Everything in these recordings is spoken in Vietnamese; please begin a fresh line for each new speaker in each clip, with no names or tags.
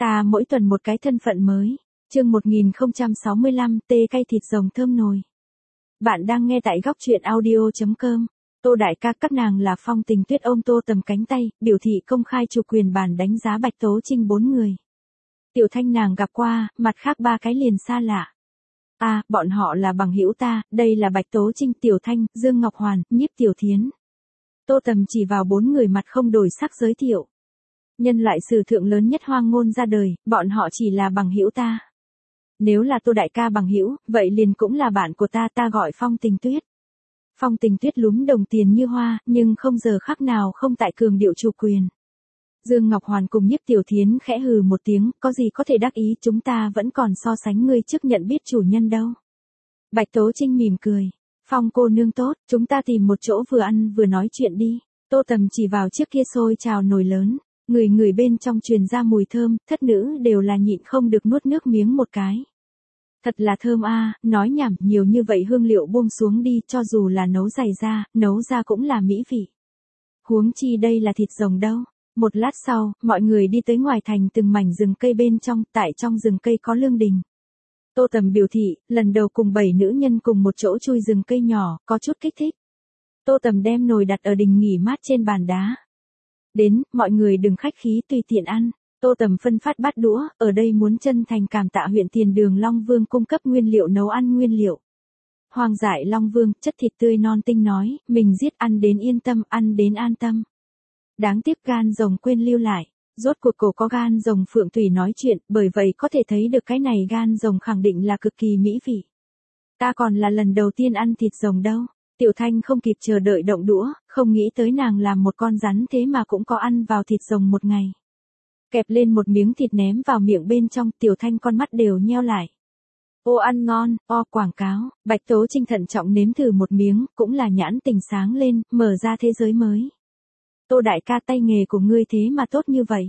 Ta mỗi tuần một cái thân phận mới. Chương 1065, tê cay thịt rồng thơm nồi. Bạn đang nghe tại góc truyện audio.com. Tô Đại ca các nàng là Phong Tình Tuyết ôm Tô Tầm cánh tay, biểu thị công khai chủ quyền bàn đánh giá Bạch Tố Trinh 4 người. Tiểu Thanh nàng gặp qua, mặt khác 3 cái liền xa lạ. Bọn họ là bằng hữu ta, đây là Bạch Tố Trinh, Tiểu Thanh, Dương Ngọc Hoàn, Nhiếp Tiểu Thiến. Tô Tầm chỉ vào 4 người mặt không đổi sắc giới thiệu. Nhân loại sử thượng lớn nhất hoang ngôn ra đời, bọn họ chỉ là bằng hữu ta. Nếu là Tô Đại ca bằng hữu, vậy liền cũng là bạn của ta gọi Phong Tình Tuyết. Phong Tình Tuyết lúm đồng tiền như hoa, nhưng không giờ khắc nào không tại cường điệu chủ quyền. Dương Ngọc Hoàn cùng Nhiếp Tiểu Thiến khẽ hừ một tiếng, có gì có thể đắc ý, chúng ta vẫn còn so sánh ngươi trước nhận biết chủ nhân đâu. Bạch Tố Trinh mỉm cười. Phong cô nương tốt, chúng ta tìm một chỗ vừa ăn vừa nói chuyện đi. Tô Tầm chỉ vào chiếc kia xôi trào nồi lớn. Người bên trong truyền ra mùi thơm, thất nữ đều là nhịn không được nuốt nước miếng một cái. Thật là thơm nói nhảm, nhiều như vậy hương liệu buông xuống đi, cho dù là nấu nấu ra cũng là mỹ vị. Huống chi đây là thịt rồng đâu. Một lát sau, mọi người đi tới ngoài thành từng mảnh rừng cây bên trong, tại trong rừng cây có lương đình. Tô Tầm biểu thị, lần đầu cùng 7 nữ nhân cùng một chỗ chui rừng cây nhỏ, có chút kích thích. Tô Tầm đem nồi đặt ở đình nghỉ mát trên bàn đá. Đến, mọi người đừng khách khí tùy tiện ăn. Tô Tầm phân phát bát đũa, ở đây muốn chân thành cảm tạ huyện Tiền Đường Long Vương cung cấp nguyên liệu nấu ăn nguyên liệu. Hoàng dại Long Vương, chất thịt tươi non tinh nói, mình giết ăn đến yên tâm, ăn đến an tâm. Đáng tiếc gan rồng quên lưu lại, rốt cuộc cổ có gan rồng Phượng Thủy nói chuyện, bởi vậy có thể thấy được cái này gan rồng khẳng định là cực kỳ mỹ vị. Ta còn là lần đầu tiên ăn thịt rồng đâu. Tiểu Thanh không kịp chờ đợi động đũa, không nghĩ tới nàng làm một con rắn thế mà cũng có ăn vào thịt rồng một ngày. Kẹp lên một miếng thịt ném vào miệng bên trong, Tiểu Thanh con mắt đều nheo lại. Ô ăn ngon, quảng cáo. Bạch Tố Trinh thận trọng nếm thử một miếng, cũng là nhãn tình sáng lên, mở ra thế giới mới. Tô Đại ca tay nghề của ngươi thế mà tốt như vậy.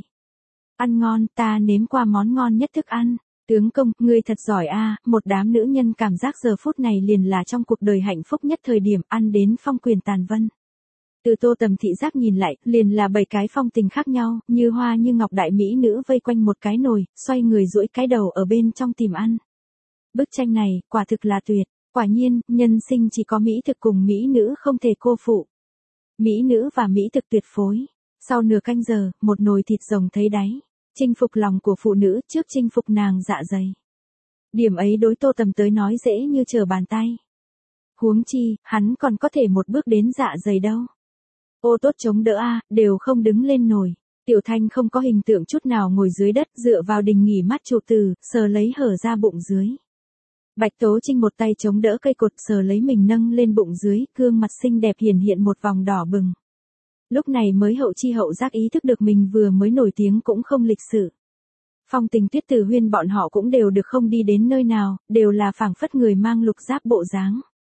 Ăn ngon, ta nếm qua món ngon nhất thức ăn. Tướng công, ngươi thật giỏi một đám nữ nhân cảm giác giờ phút này liền là trong cuộc đời hạnh phúc nhất thời điểm, ăn đến phong quyền tàn vân. Từ Tô Tầm thị giác nhìn lại, liền là 7 cái phong tình khác nhau, như hoa như ngọc đại mỹ nữ vây quanh một cái nồi, xoay người duỗi cái đầu ở bên trong tìm ăn. Bức tranh này, quả thực là tuyệt, quả nhiên, nhân sinh chỉ có mỹ thực cùng mỹ nữ không thể cô phụ. Mỹ nữ và mỹ thực tuyệt phối. Sau nửa canh giờ, một nồi thịt rồng thấy đáy. Chinh phục lòng của phụ nữ trước chinh phục nàng dạ dày. Điểm ấy đối Tô Tầm tới nói dễ như trở bàn tay. Huống chi, hắn còn có thể một bước đến dạ dày đâu. Ô tốt chống đỡ đều không đứng lên nổi. Tiểu Thanh không có hình tượng chút nào ngồi dưới đất, dựa vào đình nghỉ mát trụ từ, sờ lấy hở ra bụng dưới. Bạch Tố Trinh một tay chống đỡ cây cột, sờ lấy mình nâng lên bụng dưới, gương mặt xinh đẹp hiện một vòng đỏ bừng. Lúc này mới hậu chi hậu giác ý thức được mình vừa mới nổi tiếng cũng không lịch sự. Phong Tình Tuyết Từ Huyên bọn họ cũng đều được không đi đến nơi nào, đều là phảng phất người mang lục giáp bộ dáng.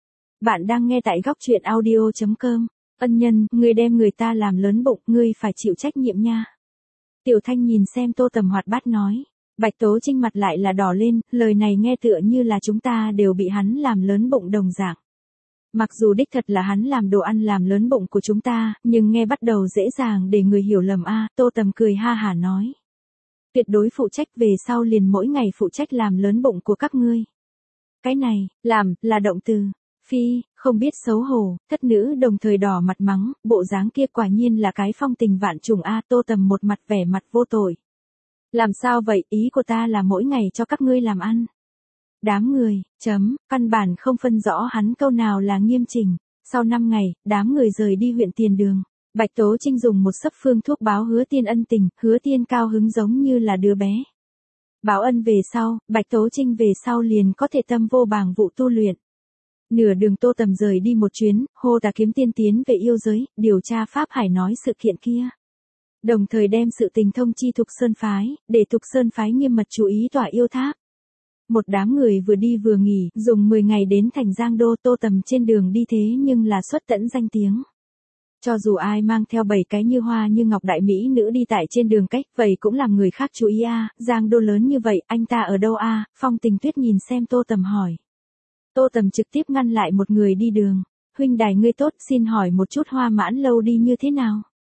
Bạn đang nghe tại góc truyện audio.com. Ân nhân, ngươi đem người ta làm lớn bụng, ngươi phải chịu trách nhiệm nha. Tiểu Thanh nhìn xem Tô Tầm hoạt bát nói. Bạch Tố Trinh mặt lại là đỏ lên, lời này nghe tựa như là chúng ta đều bị hắn làm lớn bụng đồng dạng. Mặc dù đích thật là hắn làm đồ ăn làm lớn bụng của chúng ta, nhưng nghe bắt đầu dễ dàng để người hiểu lầm Tô Tầm cười ha hả nói. Tuyệt đối phụ trách, về sau liền mỗi ngày phụ trách làm lớn bụng của các ngươi. Cái này, làm, là động từ. Phi, không biết xấu hổ, thất nữ đồng thời đỏ mặt mắng, bộ dáng kia quả nhiên là cái phong tình vạn trùng Tô Tầm một mặt vẻ mặt vô tội. Làm sao vậy, ý của ta là mỗi ngày cho các ngươi làm ăn. Đám người, căn bản không phân rõ hắn câu nào là nghiêm chỉnh. Sau 5 ngày, đám người rời đi huyện Tiền Đường. Bạch Tố Trinh dùng một xấp phương thuốc báo Hứa Tiên ân tình, Hứa Tiên cao hứng giống như là đứa bé. Báo ân về sau, Bạch Tố Trinh về sau liền có thể tâm vô bàng vụ tu luyện. Nửa đường Tô Tầm rời đi một chuyến, hô Tà Kiếm Tiên tiến về yêu giới, điều tra Pháp Hải nói sự kiện kia. Đồng thời đem sự tình thông chi Thục Sơn Phái, để Thục Sơn Phái nghiêm mật chú ý tỏa yêu tháp. Một đám người vừa đi vừa nghỉ, dùng 10 ngày đến thành Giang Đô. Tô Tầm trên đường đi thế nhưng là xuất tẫn danh tiếng. Cho dù ai mang theo 7 cái như hoa như ngọc đại mỹ nữ đi tại trên đường cách, vậy cũng làm người khác chú ý Giang Đô lớn như vậy, anh ta ở đâu Phong Tình Tuyết nhìn xem Tô Tầm hỏi. Tô Tầm trực tiếp ngăn lại một người đi đường. Huynh đài ngươi tốt, xin hỏi một chút Hoa Mãn Lâu đi như thế nào?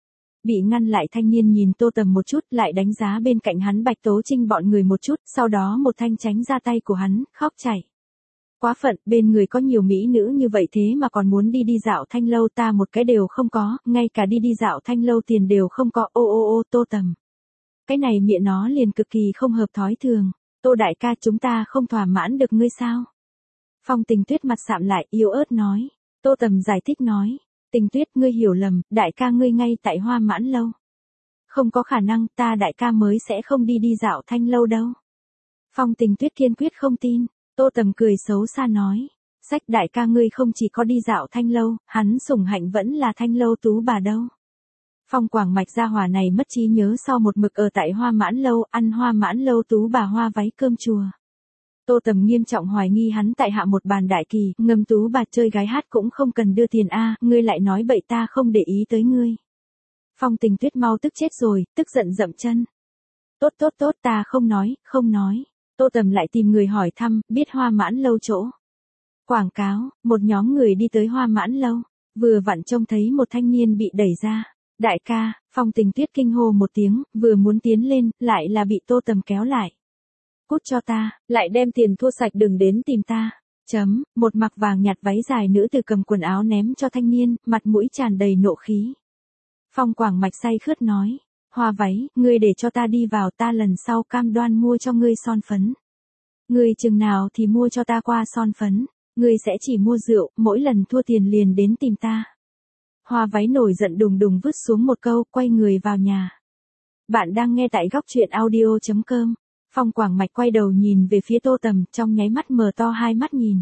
Bị ngăn lại thanh niên nhìn Tô Tầm một chút, lại đánh giá bên cạnh hắn Bạch Tố Trinh bọn người một chút, sau đó một thanh tránh ra tay của hắn, khóc chảy. Quá phận, bên người có nhiều mỹ nữ như vậy thế mà còn muốn đi dạo thanh lâu, ta một cái đều không có, ngay cả đi dạo thanh lâu tiền đều không có, ô Tô Tầm. Cái này miệng nó liền cực kỳ không hợp thói thường. Tô đại ca, chúng ta không thỏa mãn được ngươi sao? Phong Tình Tuyết mặt sạm lại, yếu ớt nói. Tô Tầm giải thích nói. Tình Tuyết, ngươi hiểu lầm, đại ca ngươi ngay tại Hoa Mãn lâu. Không có khả năng, ta đại ca mới sẽ không đi dạo thanh lâu đâu. Phong Tình Tuyết kiên quyết không tin. Tô Tầm cười xấu xa nói. Sách, đại ca ngươi không chỉ có đi dạo thanh lâu, hắn sủng hạnh vẫn là thanh lâu tú bà đâu. Phong Quảng Mạch gia hỏa này mất trí nhớ sau một mực ở tại Hoa Mãn lâu, ăn Hoa Mãn lâu tú bà hoa váy cơm chùa. Tô Tầm nghiêm trọng hoài nghi hắn tại hạ một bàn đại kỳ, ngâm tú bà chơi gái hát cũng không cần đưa tiền a, ngươi lại nói bậy, ta không để ý tới ngươi. Phong Tình Tuyết mau tức chết rồi, tức giận dậm chân. Tốt, ta không nói. Tô Tầm lại tìm người hỏi thăm, biết Hoa Mãn lâu chỗ. Quảng cáo, một nhóm người đi tới Hoa Mãn lâu, vừa vặn trông thấy một thanh niên bị đẩy ra. Đại ca, Phong Tình Tuyết kinh hô một tiếng, vừa muốn tiến lên, lại là bị Tô Tầm kéo lại. Cút cho ta, lại đem tiền thua sạch đừng đến tìm ta. Một mặc vàng nhạt váy dài nữ từ cầm quần áo ném cho thanh niên, mặt mũi tràn đầy nộ khí. Phong Quảng Mạch say khướt nói. Hoa váy, ngươi để cho ta đi vào, ta lần sau cam đoan mua cho ngươi son phấn. Ngươi chừng nào thì mua cho ta qua son phấn, ngươi sẽ chỉ mua rượu, mỗi lần thua tiền liền đến tìm ta. Hoa váy nổi giận đùng đùng vứt xuống một câu, quay người vào nhà. Bạn đang nghe tại góc truyện audio.com. Phong Quảng Mạch quay đầu nhìn về phía Tô Tầm, trong nháy mắt mở to hai mắt nhìn.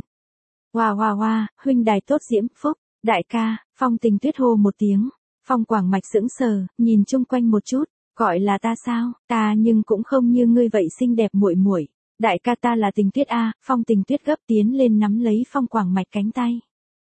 Hoa, huynh đài tốt diễm phúc, đại ca, Phong Tình Tuyết hô một tiếng. Phong Quảng Mạch sững sờ, nhìn chung quanh một chút, gọi là ta sao, ta nhưng cũng không như ngươi vậy xinh đẹp muội muội. Đại ca, ta là Tình Tuyết a. Phong Tình Tuyết gấp tiến lên nắm lấy Phong Quảng Mạch cánh tay.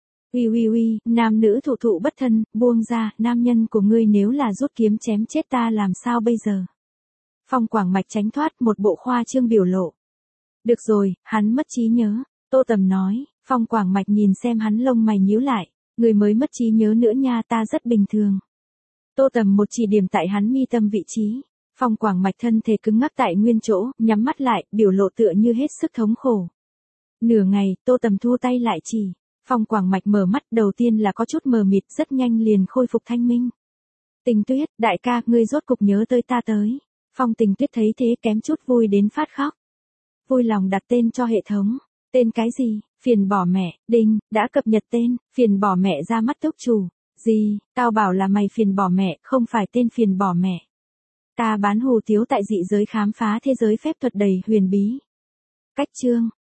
Uy, nam nữ thụ bất thân, buông ra, nam nhân của ngươi nếu là rút kiếm chém chết ta làm sao bây giờ? Phong Quảng Mạch tránh thoát một bộ khoa trương biểu lộ. Được rồi, hắn mất trí nhớ, Tô Tầm nói. Phong Quảng Mạch nhìn xem hắn lông mày nhíu lại, người mới mất trí nhớ nữa nha, ta rất bình thường. Tô Tầm một chỉ điểm tại hắn mi tâm vị trí. Phong Quảng Mạch thân thể cứng ngắc tại nguyên chỗ, nhắm mắt lại, biểu lộ tựa như hết sức thống khổ. Nửa ngày, Tô Tầm thu tay lại chỉ. Phong Quảng Mạch mở mắt, đầu tiên là có chút mờ mịt, rất nhanh liền khôi phục thanh minh. Tình Tuyết, đại ca, ngươi rốt cục nhớ tới ta tới. Phong Tình Tuyết thấy thế kém chút vui đến phát khóc. Vui lòng đặt tên cho hệ thống. Tên cái gì? Phiền bỏ mẹ, đinh, đã cập nhật tên, phiền bỏ mẹ ra mắt túc chủ. Gì, tao bảo là mày phiền bỏ mẹ, không phải tên phiền bỏ mẹ. Ta bán hủ tiếu tại dị giới khám phá thế giới phép thuật đầy huyền bí. Cách chương.